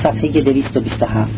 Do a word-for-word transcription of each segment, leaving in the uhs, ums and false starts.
صفحه دویست و بیست و هفت.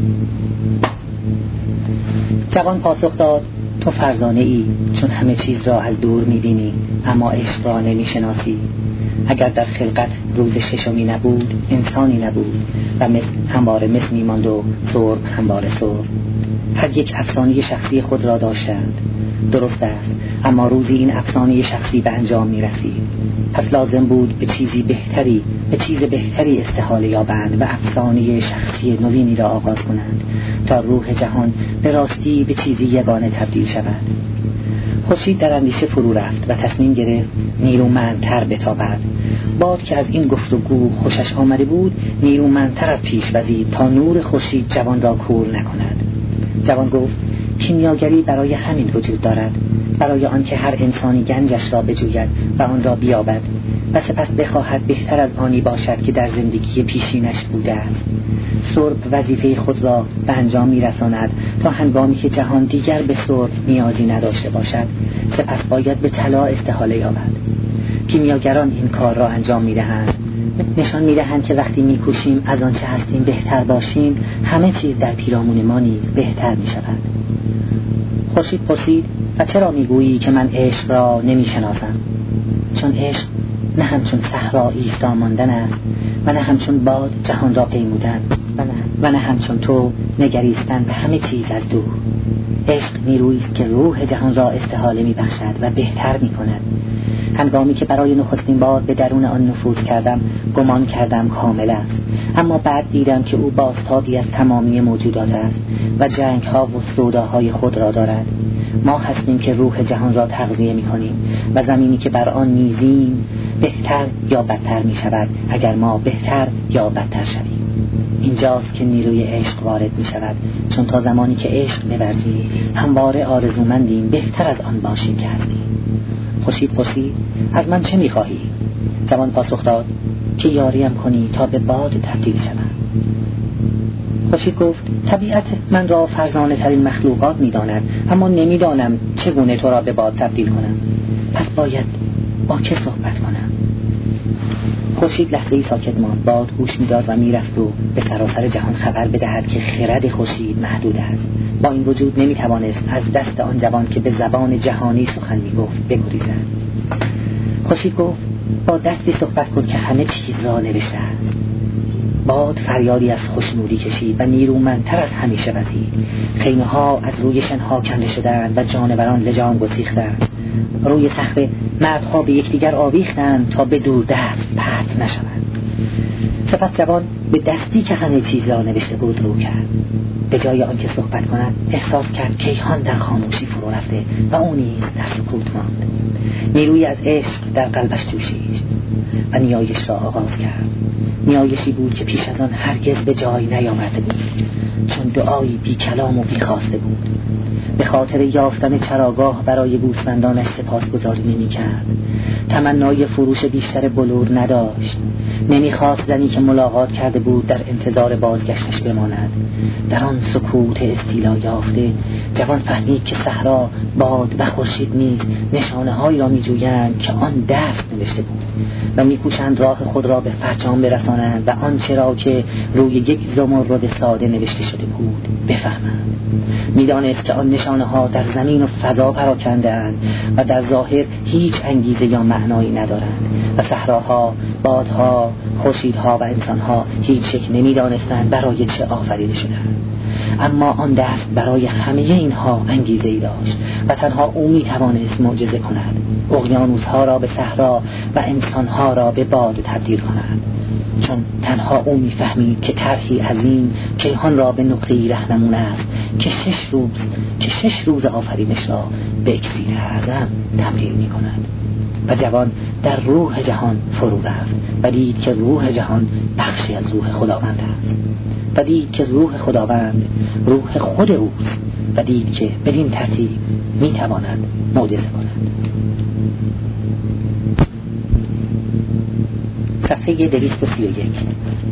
جوان پاسخ داد: تو فرزانه ای، چون همه چیز را از دور می‌بینی اما عشق را نمی‌شناسی. اگر در خلقت روز ششمی نبود، انسانی نبود و مثل همواره مثل می‌ماند و سرب همواره سرب. هر یک افسانه شخصی خود را داشتند. درست است، اما روزی این افسانه شخصی به انجام می‌رسید. پس لازم بود به چیزی بهتری به چیز بهتری استحاله یابند و افسانه شخصی نوینی را آغاز کنند تا روح جهان به راستی به چیزی یگانه تبدیل شود. خورشید در اندیشه فرو رفت و تصمیم گرفت نیرومندتر بتابد. باد که از این گفتگو خوشش آمده بود نیرومندتر از پیش وزید تا نور خورشید جوان را کور نکند. جوان گفت: کیمیاگری برای همین وجود دارد، برای آنکه هر انسانی گنجش را بجوید و آن را بیابد و سپس بخواهد بهتر از آنی باشد که در زندگی پیشینش بوده است. سرب وظیفه خود را به انجام می‌رساند تا هنگامی که جهان دیگر به سرب نیازی نداشته باشد سپس باید به طلا استحاله یابد. کیمیاگران این کار را انجام می‌دهند، نشان می‌دهند که وقتی می‌کوشیم از آنچه هستیم بهتر باشیم همه چیز در پیرامون ما نیز بهتر می‌شود. خورشید پرسید: و چرا میگویی که من عشق را نمیشناسم؟ چون عشق نه همچون صحرا ایستا ماندن است و نه همچون باد جهان را پیمودن و نه, و نه همچون تو نگریستن به همه چیز از دور. عشق نیرویی است که روح جهان را استحاله میبخشد و بهتر میکند. هنگامی که برای نخستین بار به درون آن نفوذ کردم گمان کردم کامل است، اما بعد دیدم که او بازتابی از تمامی موجودات است و جنگ ها و سوداهای خود را دارد. ما هستیم که روح جهان را تغذیه می کنیم و زمینی که بر آن میزیم بهتر یا بدتر می شود اگر ما بهتر یا بدتر شویم. اینجاست که نیروی عشق وارد می شود، چون تا زمانی که عشق بورزیم همواره آرزومندیم بهتر از آن باشیم که هستیم. خورشید پرسید: از من چه می خواهی؟ جوان پاسخ داد: که یاریم کنی تا به باد تبدیل شوم. خورشید گفت: طبیعت من را فرزانه ترین مخلوقات می داند، اما نمی دانم چگونه تو را به باد تبدیل کنم. پس باید با که صحبت کنم؟ خورشید لحظه‌ای ساکت ماند. باد گوش می داد و می رفت و به سراسر جهان خبر بدهد که خرد خورشید محدود است. با این وجود نمی توانست از دست آن جوان که به زبان جهانی سخن می گفت بگریزد. خورشید گفت: با دستی صحبت کن که همه چیز را نوشته است. باد فریادی از خوشنودی کشید و نیرومندتر از همیشه وزید. خیمه ها از روی شنها کنده شدند و جانوران لجام گسیختند. روی صخره مردها به یکدیگر آویختند تا به دور دست پرت نشوند. سپس جوان به دستی که همه چیز را نوشته بود رو کرد. به جای آنکه صحبت کند احساس کرد کیهان در خاموشی فرو رفته و او نیز در سکوت ماند. نیروی از عشق در قلبش جوشید و نیایش را آغاز کرد. نیایشی بود که پیش از آن هرگز به جای نیامده بود، چون دعایی بی کلام و بی خواسته بود. به خاطر یافتن چراگاه برای گوسفندانش سپاسگزاری نمی کرد. تمنای فروش بیشتر بلور نداشت. نمیخواست زنی که ملاقات کرده بود در انتظار بازگشتش بماند. در آن سکوت استیلا یافته جوان فهمید که صحرا، باد و خورشید نیز نشانه هایی را می جویند که آن دست نوشته بود و می کوشند راه خود را به فرجام برسانند و آنچه را که روی یک زمرد ساده نوشته شده بود بفهمند. می دانست که آن نشانه ها در زمین و فضا پراکنده اند و در ظاهر هیچ انگیزه یا معنایی ندارند و صحراها، بادها، خورشیدها و انسانها هیچ یک نمی دانستند برای چه آفریده شدند. اما آن دست برای همه اینها انگیزه ای داشت و تنها او می توانست معجزه کند، اقیانوسها را به صحرا و انسانها را به باد تبدیل کند، چون تنها او می فهمید که طرحی عظیم کیهان را به نقطه‌ای رهنمون است که شش روز که شش روز آفرینش را به اکسیر اعظم تبدیل می کند. و جوان در روح جهان فرو رفت و دید که روح جهان بخشی از روح خداوند است و دید که روح خداوند روح خود اوست و دید که بدین ترتیب می تواند معجزه کند. صفحه دویست و سی و یک.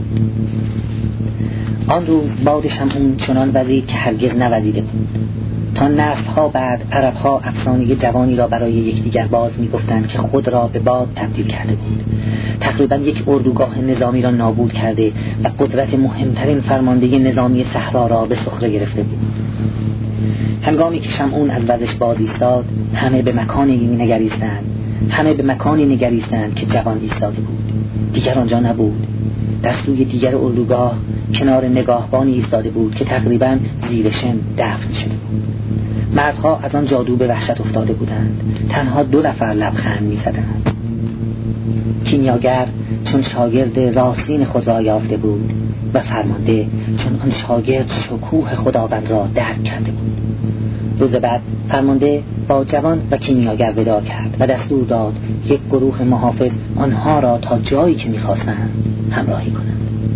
آن روز باد شمعون چنان وزید که هرگز نوزیده بود. تا نسل‌ها بعد عرب‌ها افسانه جوانی را برای یکدیگر باز می‌گفتند که خود را به باد تبدیل کرده بود، تقریباً یک اردوگاه نظامی را نابود کرده و قدرت مهمترین فرمانده نظامی صحرا را به سخره گرفته بود. هنگامی که شمعون از وزش باز ایستاد، همه به مکانی می‌نگریستند، همه به مکانی نگریستند که جوان ایستاده بود. دیگر آنجا نبود. در سوی دیگر اردوگاه کنار نگاهبانی ایستاده بود که تقریباً زیر شن دفن شده بود. مردها از آن جادو به وحشت افتاده بودند. تنها دو نفر لبخند می‌زدند. کیمیاگر چون شاگرد راستین خود را یافته بود و فرمانده چون آن شاگرد شکوه خداوند را درک کرده بود. روز بعد فرمانده با جوان و کیمیاگر ودا کرد و دستور داد یک گروه محافظ آنها را تا جایی که می‌خواستند همراهی کنند.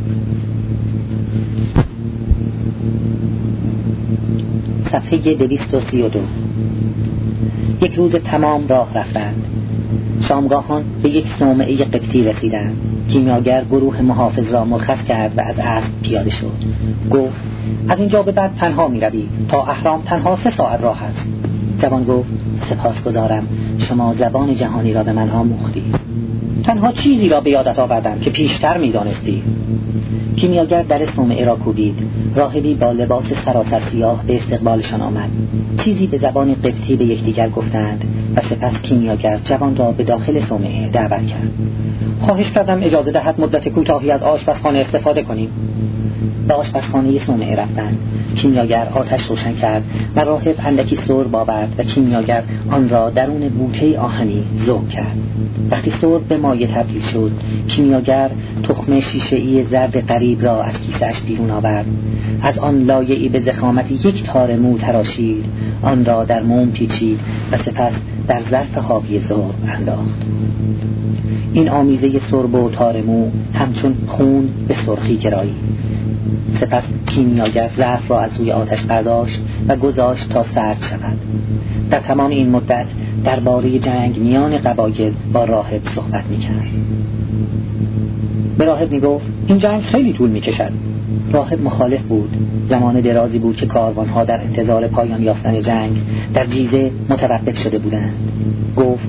صفحه دویست و سی و دو. یک روز تمام راه رفتند. شامگاهان به یک صومعه قبطی رسیدند. کیمیاگر گروه محافظ را مرخص کرد و از اسب پیاده شد. گفت از اینجا به بعد تنها می روی، تا اهرام تنها سه ساعت راه است. جوان گفت سپاسگزارم، شما زبان جهانی را به من آموختی. تنها چیزی را به یادت آوردم که پیشتر می دانستی. کیمیاگر در صومعه را کوبید. راهبی با لباس سراسر سیاه به استقبالشان آمد. چیزی به زبان قبطی به یکدیگر گفتند و سپس کیمیاگر جوان را به داخل صومعه دعوت کرد. خواهش کردم اجازه دهد مدت کوتاهی از آشپزخانه استفاده کنیم. به آشپزخانه صومعه رفتند. کیمیاگر آتش روشن کرد و راهب اندکی سرب آورد و کیمیاگر آن را درون بوته آهنی ذوب کرد. وقتی سرب به مایع تبدیل شد، کیمیاگر تخم شیشه‌ای زرد غریب را از کیسه‌اش بیرون آورد. از آن لایه‌ای به ضخامت یک تار مو تراشید، آن را در موم پیچید و سپس در ظرف خاکی سرب انداخت. این آمیزه سرب و تار مو همچون خون به سرخی گرایید. سپس کیمیاگر ظرف را از روی آتش برداشت و گذاشت تا سرد شود. در تمام این مدت درباره جنگ میان قبایل با راهب صحبت می‌کرد. به راهب می‌گفت این جنگ خیلی طول می‌کشد. راهب مخالف بود. زمان درازی بود که کاروان‌ها در انتظار پایان یافتن جنگ در جیزه متوقف شده بودند. گفت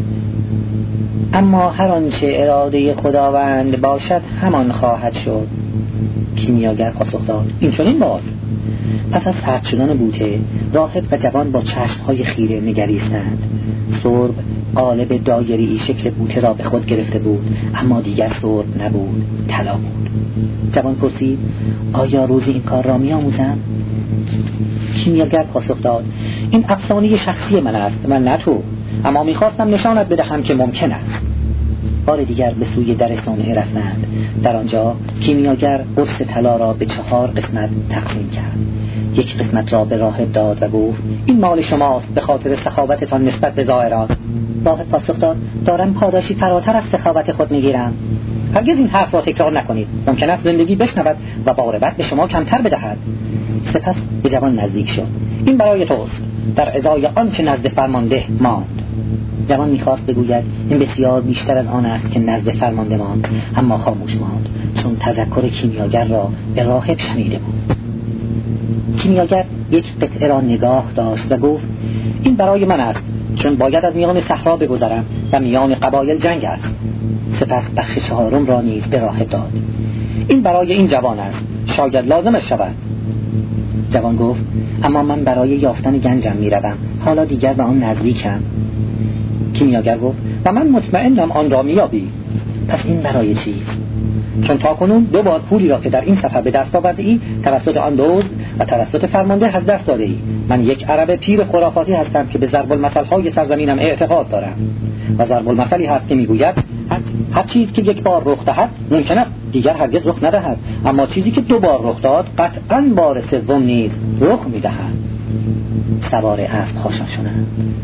اما هر آنچه اراده خداوند باشد همان خواهد شد. کیمیاگر پاسخ داد این چنین باد. پس از سرد شدن بوته، راهب و جوان با چشم‌های خیره نگریستند. سرب قالب دایره‌ای شکل بوته را به خود گرفته بود، اما دیگر سرب نبود، طلا بود. جوان پرسید آیا روزی این کار را می‌آموزم؟ کیمیاگر پاسخ داد این افسانه شخصی من است و نه تو، اما می‌خواستم نشانت بدهم که ممکن است. بار دیگر به سوی در صومعه رفتند. در آنجا کیمیاگر قرص طلا را به چهار قسمت تقسیم کرد. یک قسمت را به راهب داد و گفت این مال شماست به خاطر سخاوتتان نسبت به زائران. راهب پاسخ داد دارم پاداشی فراتر از سخاوت خود میگیرم. هرگز این حرف را تکرار نکنید، ممکن است زندگی بشنود و باربت به شما کمتر بدهد. سپس به جوان نزدیک شد. این برای توست، در ازای آنچه نزد فرمانده ماند. جوان میخواست بگوید این بسیار بیشتر از آن است که نزد فرمانده ماند، اما خاموش ماند چون تذکر کیمیاگر را به راهب شنیده بود. کیمیاگر یک قطعه را نگاه داشت و گفت این برای من است، چون باید از میان صحرا بگذرم و میان قبایل جنگ است. سپس بخش چهارم را نیز به راهب داد. این برای این جوان است، شاید لازمش شود. جوان گفت اما من برای یافتن گنجم میروم، حالا دیگر به آن نزدیکم. کیمیاگر گفت و من مطمئنم آن را میابی. پس این برای چیست؟ چون تاکنون دو بار پولی را که در این سفر به دست آورده ای توسط آن دزد و توسط فرمانده از دست داده ای. من یک عرب پیر خرافاتی هستم که به ضرب المثل های سرزمینم اعتقاد دارم و ضرب المثلی هست که میگوید هر چیز که یک بار رخ دهد ممکن است دیگر هرگز رخ ندهد، اما چیزی که دو بار رخ داد قطعاً بار سوم نیز رخ میدهد. سوار اسب‌هاشان شدند.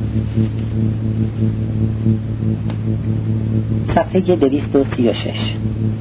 صفحه دویست و سی و شش.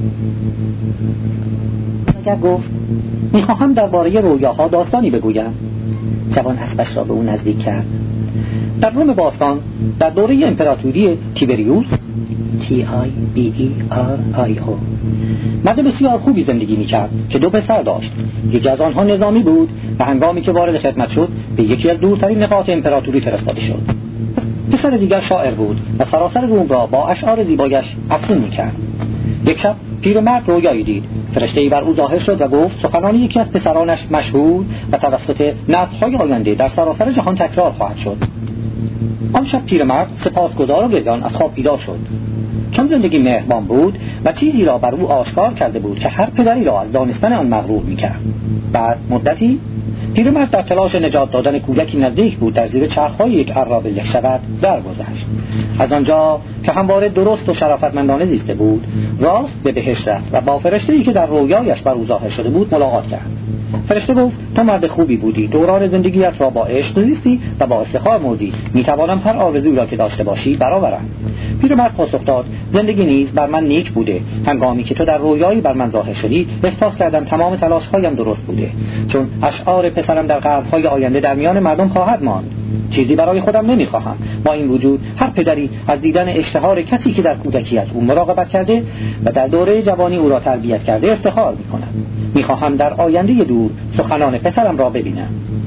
اگر گفت میخواهم درباره رویاها داستانی بگویم. جوان اسبش را به او نزدیک کرد. در روم باستان در دوره امپراتوری تیبریوس تی آی بی ای آر آی او. مرد بسیار خوبی زندگی میکرد که دو پسر داشت. یکی از آنها نظامی بود و هنگامی که وارد خدمت شد به یکی از دورترین نقاط امپراتوری فرستاده شد. پسر دیگر شاعر بود و سراسر روم را با اشعار زیبایش افسون میکرد. یک شب پیرمرد رویایی دید. فرشته‌ای بر او ظاهر شد و گفت سخنان یکی از پسرانش مشهور و توسط نسل‌های آینده در سراسر جهان تکرار خواهد شد. آن شب پیرمرد سپاسگزار و گریان از خواب بیدار شد. چون زندگی مهربان بود و چیزی را بر او آشکار کرده بود که هر پدری را از دانستن آن مغرور می‌کرد. بعد مدتی پیرمرد در تلاش نجات دادن کودکی نزدیک بود در زیر چرخ‌های یک عرابه له شود درگذشت. از آنجا که همواره درست و شرافتمندانه زیسته بود، راست به بهشت رفت و با فرشته‌ای که در رویایش بر او ظاهر شده بود ملاقات کرد. فرشته گفت تو مرد خوبی بودی، دوران زندگیت را با عشق زیستی و با افتخار مردی. میتوانم هر آرزویی را که داشته باشی برآورم. پیرمرد پاسخ داد زندگی نیز بر من نیک بوده. هنگامی که تو در رویایی بر من ظاهر شدی احساس کردم تمام تلاش‌هایم درست بوده، چون اشعار پسرم در قرن‌های آینده در میان مردم خواهد ماند. چیزی برای خودم نمیخواهم. با این وجود هر پدری از دیدن اشتهار کسی که در کودکیت او مراقبت کرده و در دوره جوانی او را تربیت کرده افتخار میکند. میخواهم در آینده دور سخنان پسرم را ببینم.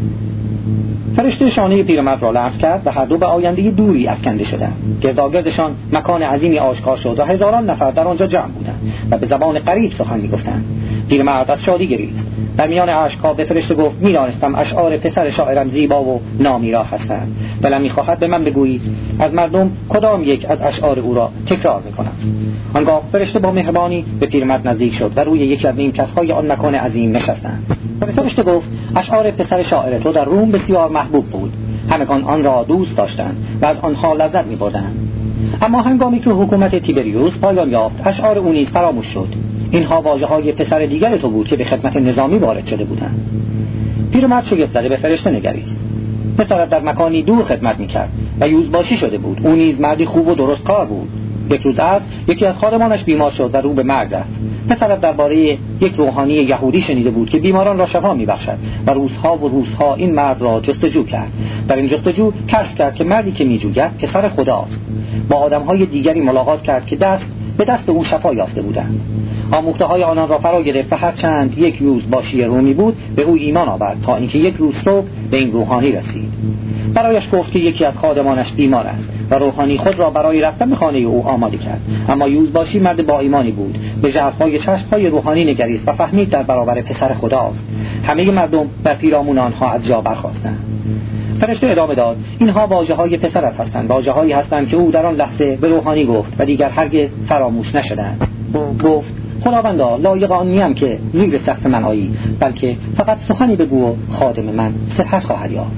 فرشته شانه پیرمرد را لمس کرد و هر دو به آینده دوری افکنده شدند. گرداگردشان مکان عظیمی آشکار شد و هزاران نفر در آنجا جمع بودند و به زبان غریب سخن میگفتند. پیرمرد از شادی گریست. در میان اشک‌ها به فرشته گفت می‌دانستم اشعار پسر شاعرم زیبا و نامیرا هستند. دلم می‌خواهد به من بگویید از مردم کدام یک از اشعار او را تکرار می‌کنم. آنگاه فرشته با مهربانی به پیرمرد نزدیک شد و روی یکی از نیمکت‌های آن مکان عظیم نشستند. فرشته گفت اشعار پسر شاعر تو در روم بسیار محبوب بود. همگان آن را دوست داشتند و از آنها لذت می‌بردند. اما هنگامی که حکومت تیبریوس پایان یافت اشعار او نیز فراموش شد. اینها واژه‌های پسر دیگر تو بود که به خدمت نظامی وارد شده بودند. پیرمرد شگفت زده به فرشته نگریست. پسرت در مکانی دور خدمت می‌کرد و یوزباشی شده بود. او نیز مردی خوب و درست کار بود. یک روز عصر یکی از خادمانش بیمار شد و رو به مرگ رفت. پسرت درباره یک روحانی یهودی شنیده بود که بیماران را شفا می‌بخشد و روزها و روزها این مرد را جستجو کرد. در این جستجو کشف کرد که مردی که می‌جوید پسر خداست. با آدم‌های دیگری ملاقات کرد که دست به دست او شفا یافته بودند. آموخته‌های آنان را فرا گرفت و هر چند یک روز باشی رومی بود به او ایمان آورد تا اینکه یک روز صبح به این روحانی رسید. برایش گفت که یکی از خادمانش بیمار است و روحانی خود را برای رفتن به خانه او آماده کرد. اما یوزباشی مرد با ایمانی بود. به ژرفای چشم‌های روحانی نگریست و فهمید در برابر پسر خداست. همه مردم در پیرامون آنها از جا برخاستند. فرشته ادامه داد اینها واژه‌های پسرت هستند، واژه‌هایی هستند که او در آن لحظه به روحانی گفت و دیگر هرگز فراموش نشدند. گفت خداوندا لایق آن نیم که زیر سقف من آیی، بلکه فقط سخنی بگو و خادم من سپس خواهد یافت.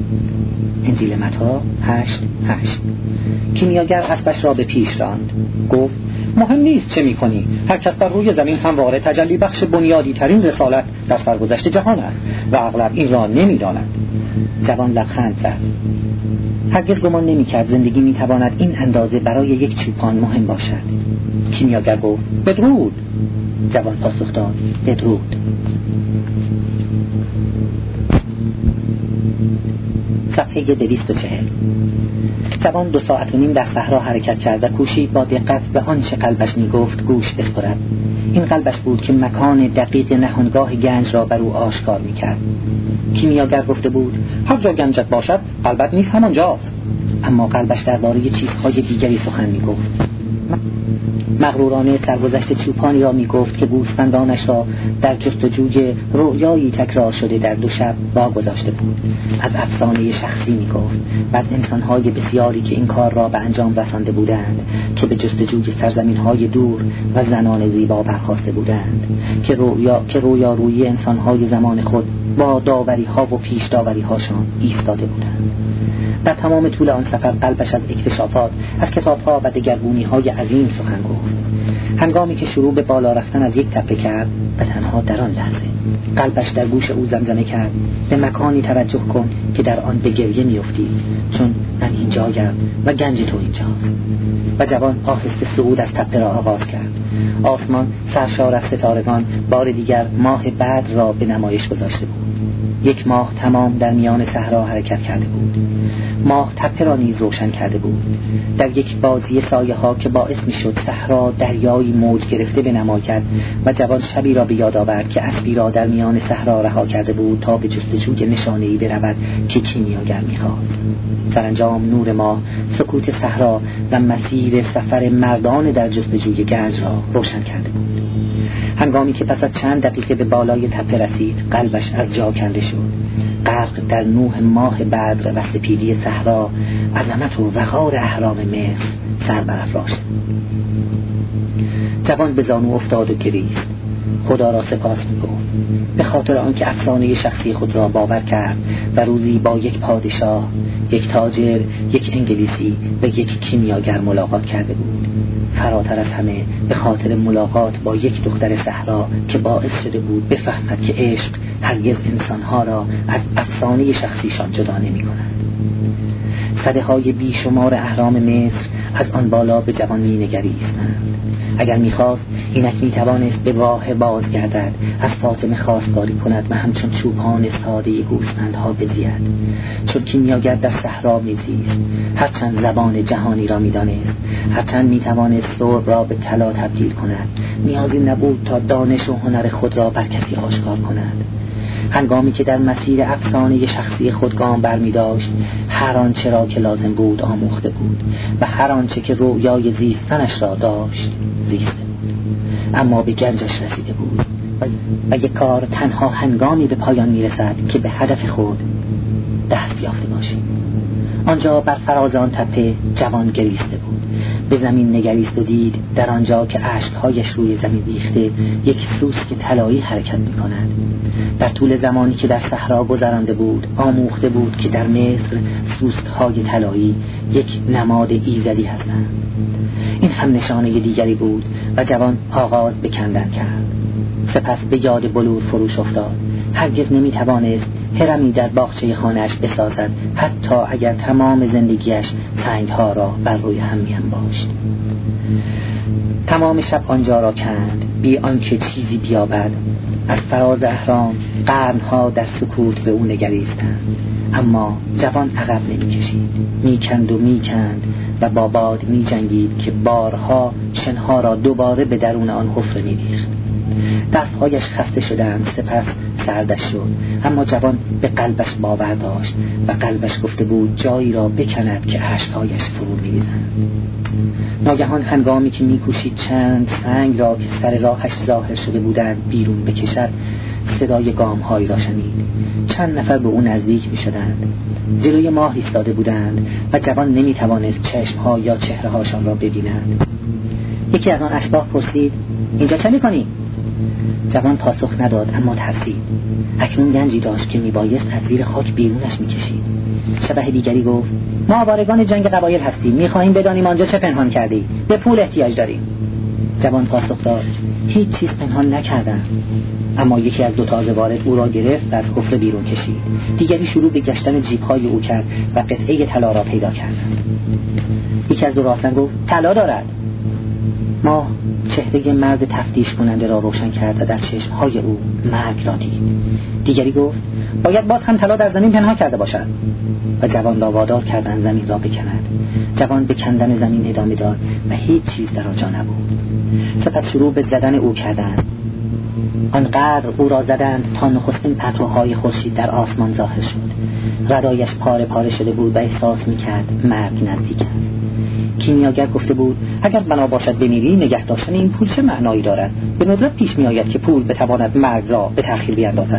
انجیل متی هشت هشت. کیمیاگر اسبش را به پیش راند. گفت مهم نیست چه میکنی، هر کس بر روی زمین همواره تجلی بخش بنیادی ترین رسالت در سرگذشت جهان است و اغلب این را نمیداند. جوان لبخند زد. هرگز گمان نمی‌کرد زندگی می‌تواند این اندازه برای یک چوپان مهم باشد. کیمیاگر گفت بدرود. جوان پاسخ داد بدرود. صفحه دویست و چهل. جوان دو ساعت و نیم در صحرا حرکت کرد و کوشید با دقت به آنچه قلبش می‌گفت گوش بخورد. این قلبش بود که مکان دقیق نهانگاه گنج را بر او آشکار می‌کرد. کیمیاگر گفته بود هر جا گنجت باشد قلبت نیز همانجاست. اما قلبش درباره چیزهای دیگری سخن می‌گفت. مغرورانه سرگذشت چوپانی را می‌گفت که گوسفندانش را در جستجوی رؤیایی تکرار شده در دو شب واگذاشته بود. از افسانه شخصی می‌گفت و از انسان‌های بسیاری که این کار را به انجام رسانده بودند، که به جستجوی سرزمین‌های دور و زنان زیبا برخاسته بودند، که رویا که رویارویی انسان‌های زمان خود با داوری‌ها و پیش داوری‌هاشان ایستاده بودند. در تمام طول آن سفر قلبش از اکتشافات، از کتاب‌ها و دگرگونی‌های عظیم سخن گفت. هنگامی که شروع به بالا رفتن از یک تپه کرد و تنها در آن لحظه قلبش در گوش او زمزمه کرد به مکانی توجه کن که در آن به گریه می‌افتی، چون من اینجایم و گنج تو اینجاست. و جوان آهسته صعود از تپه را آغاز کرد. آسمان سرشار از ستارگان بار دیگر ماه بدر را به نمایش گذاشته بود. یک ماه تمام در میان صحرا حرکت کرده بود. ماه تپه را نیز روشن کرده بود. در یک بازی سایه ها که باعث می شد صحرا دریایی موج گرفته بنماید و جوان شبی را به یاد آورد که اسبی را در میان صحرا رها کرده بود تا به جستجوی نشانه‌ای برود که کیمیاگر می‌خواست. سرانجام نور ماه سکوت صحرا و مسیر سفر مردان در جستجوی گنج را روشن کرده بود. هنگامی که پس از چند دقیقه به بالای تپه رسید، قلبش از جا کنده شد. غرق در نوح ماه بدر و سپیدی صحرا، عظمت و وقار اهرام مصر سر برافراشت. جوان به زانو افتاد و گریست. خدا را سپاس می‌گفت به خاطر آنکه افسانه شخصی خود را باور کرد و روزی با یک پادشاه، یک تاجر، یک انگلیسی و یک کیمیاگر ملاقات کرده بود. فراتر از همه به خاطر ملاقات با یک دختر صحرا که باعث شده بود بفهمد که عشق هرگز انسانها را از افسانه شخصیشان جدا نمی‌کند. صده‌های بیشمار اهرام مصر از آن بالا به جوان می‌نگریستند. اگر می‌خواست اینک می‌توانست به راه بازگردد، از فاطمه خواستگاری کند و همچون چوپان ساده گوسفندها بزید. چون کیمیاگر در صحرا می‌زیست، هرچند زبان جهانی را می‌دانست، هرچند می‌توانست سرب را به طلا تبدیل کند، نیازی نبود تا دانش و هنر خود را بر کسی آشکار کند. هنگامی که در مسیر افسانه شخصی خود گام برمی داشت، هر آنچه را که لازم بود آموخته بود و هر آنچه که رویای زیستنش را داشت زیسته بود. اما به گنجش رسیده بود و یک کار تنها هنگامی به پایان می رسد که به هدف خود دست یافته باشید. آنجا بر فراز آن تپه جوان گریسته بود. به زمین نگریست و دید در آنجا که اشک‌هایش روی زمین ریخته یک سوسک طلایی حرکت می‌کند. در طول زمانی که در صحرا گذرانده بود آموخته بود که در مصر سوسک‌های طلایی یک نماد ایزدی هستند. این هم نشانه دیگری بود و جوان آغاز به کندن کرد. سپس به یاد بلور فروش افتاد. هرگز نمی‌توانست هرمی در باغچه خانه‌اش بسازد، حتی اگر تمام زندگیش سنگ‌ها را بر روی هم می‌انباشت. تمام شب آنجا را کند بی آنکه چیزی بیابد. از فراز اهرام قرنها در سکوت به او نگریستند، اما جوان عقب نمی‌کشید. می‌کند و می‌کند و با باد می‌جنگید که بارها شنها را دوباره به درون آن حفره می‌ریخت. دستهایش خسته شدند، سپس سردش شد، اما جوان به قلبش باور داشت و قلبش گفته بود جایی را بکند که اشک‌هایش فرو می‌ریزند. ناگهان هنگامی که می‌کوشید چند سنگ را که سر راهش ظاهر شده بودند بیرون بکشد، صدای گام‌هایی را شنید. چند نفر به او نزدیک می‌شدند. جلوی ماه ایستاده بودند و جوان نمی‌توانست چشم‌ها یا چهره‌هاشان را ببیند. یکی از آن اشباح پرسید: اینجا چه می‌کنی؟ جوان پاسخ نداد، اما ترسید. اکنون گنجی داشت که میبایست از زیر خاک بیرونش میکشید. شبح دیگری گفت: ما آوارگان جنگ قبایل هستیم، میخواهیم بدانیم آنجا چه پنهان کردی، به پول احتیاج داریم. جوان پاسخ داد: هیچ چیز پنهان نکردم. اما یکی از دو تازه وارد او را گرفت و از حفره بیرون کشید. دیگری شروع به گشتن جیب‌های او کرد و قطعه طلا را پیدا کردند. یکی از دو راهزن گفت: طلا دارد. ما چهره مرد تفتیش کننده را روشن کرد و در چشمهای او مرگ را دید. دیگری گفت: باید باز هم طلا در زمین پنهان کرده باشد. و جوان را وادار کردند زمین را بکند. جوان به کندن زمین ادامه داد و هیچ چیز در آنجا نبود. سپس شروع به زدن او کردند. آنقدر او را زدند تا نخستین پرتوهای خورشید در آسمان ظاهر شد. ردایش پاره پاره شده بود و احساس می‌کرد مرگ نزدیک است. کیمیاگر گفته بود اگر بنا باشد بمیری، نگه داشتن این پول چه معنایی دارد؟ به ندرت پیش می آید که پول بتواند مرگ را به تأخیر بیندازد.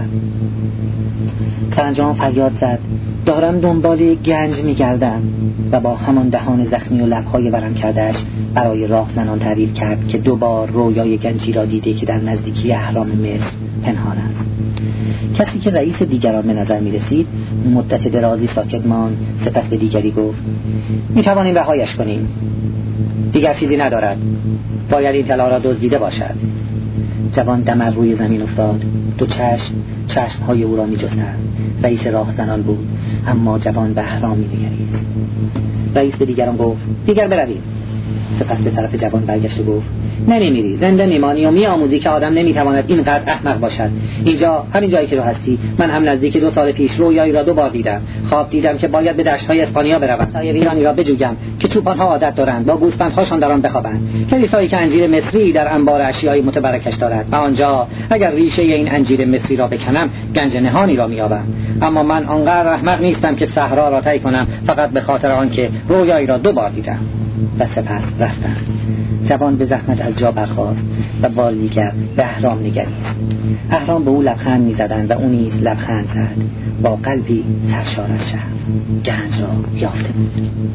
سرانجام فریاد زد: دارم دنبال گنج می گردم. و با همان دهان زخمی و لبهای ورم کردهش برای راه زنان تعریف کرد که دوبار رویای گنجی را دیده که در نزدیکی اهرام مصر پنهان است. کسی که رئیس دیگران به نظر می رسید مدت درازی ساکت ماند. سپس به دیگری گفت: می توانیم رهایش کنیم، دیگر چیزی ندارد، باید این طلا را دزدیده باشد. جوان دمر روی زمین افتاد. دو چشم چشمهای او را می جستند. رئیس راهزنان بود، اما جوان به اهرام می نگرید. رئیس به دیگران گفت: دیگر بروید. سپس به طرف جوان برگشت و گفت: نمیمیری، زنده میمانی و میآموزی که آدم نمیتواند اینقدر احمق باشد. اینجا همین جایی که تو هستی، من هم نزدیک دو سال پیش رویایی را دو بار دیدم. خواب دیدم که باید به دشت‌های اسپانیا بروم، سایه ویرانی را بجویم که توپان‌ها عادت دارند با گوسفندهاشان در آن بخوابند، کلیسایی که انجیر مصری در انبار اشیای متبرکش دارد و آنجا اگر ریشه این انجیر مصری را بکنم گنج نهانی را می‌یابم. اما من آنقدر احمق نیستم که صحرا را طی کنم فقط به خاطر آنکه رویایی را دو بار دیدم. و سپس رفتم. جوان به زحمت از جا برخاست و بار دیگر به اهرام نگریست. اهرام به او لبخند می‌زدند و او نیز لبخند زد. با قلبی سرشار از شرم گنج را یافته بود.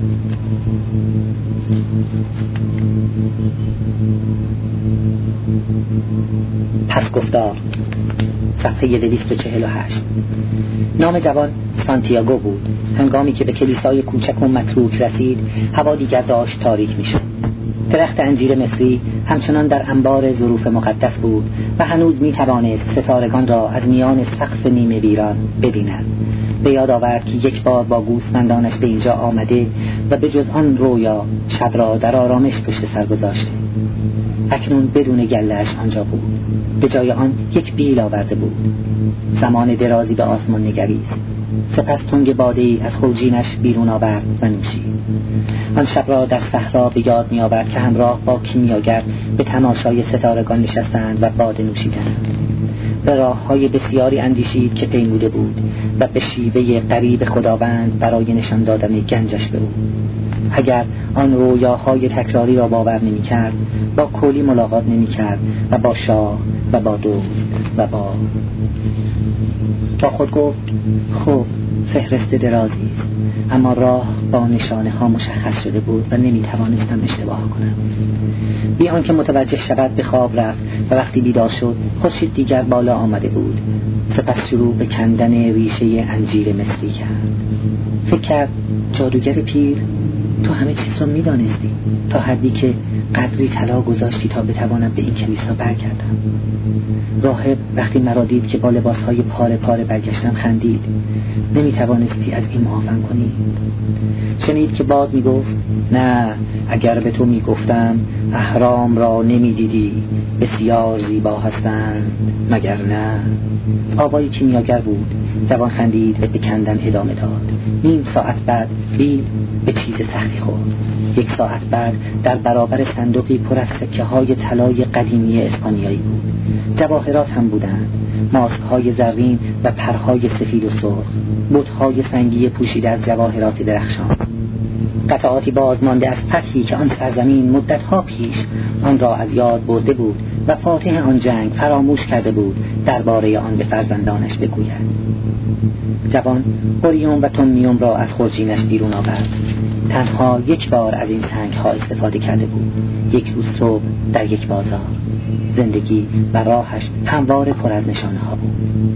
پس گفتار صفحه دویست و چهل و هشت. نام جوان سانتیاگو بود. هنگامی که به کلیسای کوچک و متروک رسید هوا دیگر داشت تاریک می‌شد. درخت انجیر مصری همچنان در انبار ظروف مقدس بود و هنوز می‌توانست ستارگان را از میان سقف نیمه ویران ببیند. به یاد آورد که یک بار با گوسفندانش به اینجا آمده و به جز آن رویا شب را در آرامش پشت سر گذاشته. اکنون بدون گله‌اش آنجا بود. به جای آن یک بیل آورده بود. زمان درازی به آسمان نگریست. سپس تنگ باده‌ای از خورجینش بیرون آورد و نوشید. آن شب را در صحرا به یاد می‌آورد که همراه با کیمیاگر به تماشای ستارگان نشستند و باده نوشیدند. به راه‌های بسیاری اندیشید که پیموده بود و به شیوه غریب خداوند برای نشان دادن گنجش به او. اگر آن رویاهای تکراری را باور نمی‌کرد، با کولی ملاقات نمی‌کرد و با شاه و با دوست و با با خود گفت خب فهرست درازی است، اما راه با نشانه ها مشخص شده بود و نمی‌توانستم اشتباه کنم. بی آنکه متوجه شود به خواب رفت و وقتی بیدار شد خورشید دیگر بالا آمده بود. سپس شروع به کندن ریشه انجیر مصری کرد. فکر کرد جادوگر پیر تو همه چیز رو می‌دانستی، تا حدی که قدری طلا گذاشتی تا بتوانم به این کلیسا برگردم. راهب وقتی مرا دید که با لباسهای پاره پاره برگشتم خندید. نمی‌توانستی از این معافم کنی؟ شنید که باد میگفت نه، اگر به تو میگفتم اهرام را نمیدیدی، بسیار زیبا هستند مگر نه؟ آوای کیمیاگر بود. جوان خندید و به کندن ادامه داد. نیم ساعت بعد بیل به چیز سختی خورد. یک ساعت بعد در برابر صندوقی پر از سکه های طلای قدیمی اسپانیایی بود. جواهرات هم بودند، ماسک های زرین و پرهای سفید و سرخ، بت‌های سنگی پوشیده از جواهرات درخشان، قطعاتی بازمانده از فتحی که آن سرزمین مدتها پیش آن را از یاد برده بود و فاتح آن جنگ فراموش کرده بود درباره آن به فرزندانش بگوید. جوان اوریوم و تومیوم را از خورجینش بیرون آورد. تنها یک بار از این سنگ ها استفاده کرده بود، یک روز صبح در یک بازار. زندگی و راهش همواره پر از نشانه ها بود.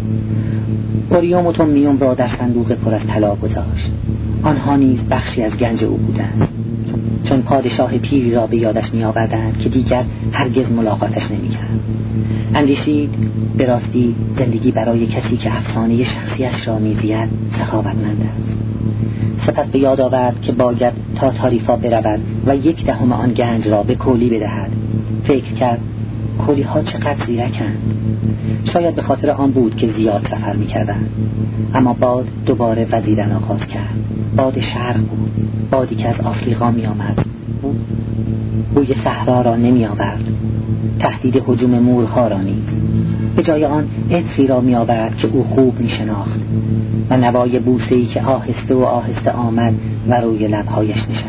اوریوم و تومیوم را در صندوق پر از طلا گذاشت. آنها نیز بخشی از گنج او بودند، چون پادشاه پیری را به یادش می آوردند که دیگر هرگز ملاقاتش نمی کرد. اندیشید به راستی زندگی برای کسی که افسانه شخصیش را می زید سخاوتمند است. سپس به یاد آورد که باید تا تاریفا برود و یک دهم آن گنج را به کولی بدهد. فکر کرد کولی ها چقدر زیرکند. شاید به خاطر آن بود که زیاد سفر می کردند. اما باد دوباره وزیدن آغاز کرد. باد شرق بود، بادی که از آفریقا می آمد. بوی صحرا را نمی آورد، تهدید هجوم مورها را نیز. به جای آن عطری را می آورد که او خوب می شناخت و نوای بوسه‌ای که آهسته و آهسته آمد و روی لبهایش نشست.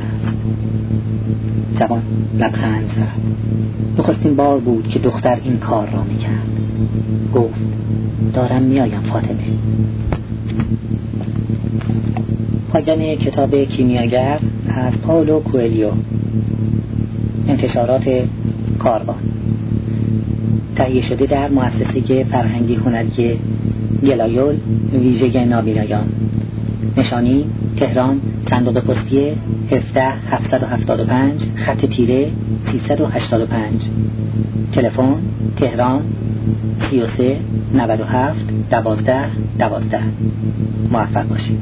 جوان لبخند زد. نخستین بار بود که دختر این کار را می کرد. گفت دارم می آیم فاطمه. پایان کتاب کیمیاگر از پائولو کوئلیو، انتشارات کاروان، تهیه شده در مؤسسه فرهنگی هنری گلایول ویژه نابینایان. نشانی تهران، صندوق پستی هفده هفتصد و هفتاد و پنج، خط تیره سیصد و هشتاد و پنج. تلفن تهران سی و سه نود و هفت دوازده دوازده. موفق باشید.